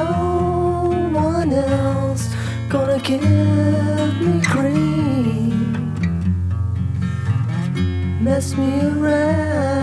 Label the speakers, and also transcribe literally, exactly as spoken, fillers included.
Speaker 1: no one else gonna give me cream, mess me around.